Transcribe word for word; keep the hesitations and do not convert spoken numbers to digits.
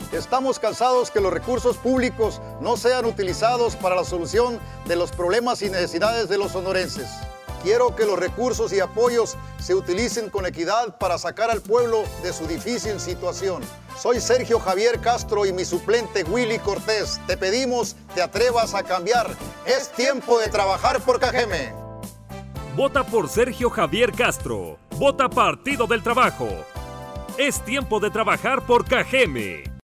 Estamos cansados que los recursos públicos no sean utilizados para la solución de los problemas y necesidades de los sonorenses. Quiero que los recursos y apoyos se utilicen con equidad para sacar al pueblo de su difícil situación. Soy Sergio Javier Castro y mi suplente Willy Cortés. Te pedimos te atrevas a cambiar. Es tiempo de trabajar por Cajeme. Vota por Sergio Javier Castro. Vota Partido del Trabajo. Es tiempo de trabajar por Cajeme.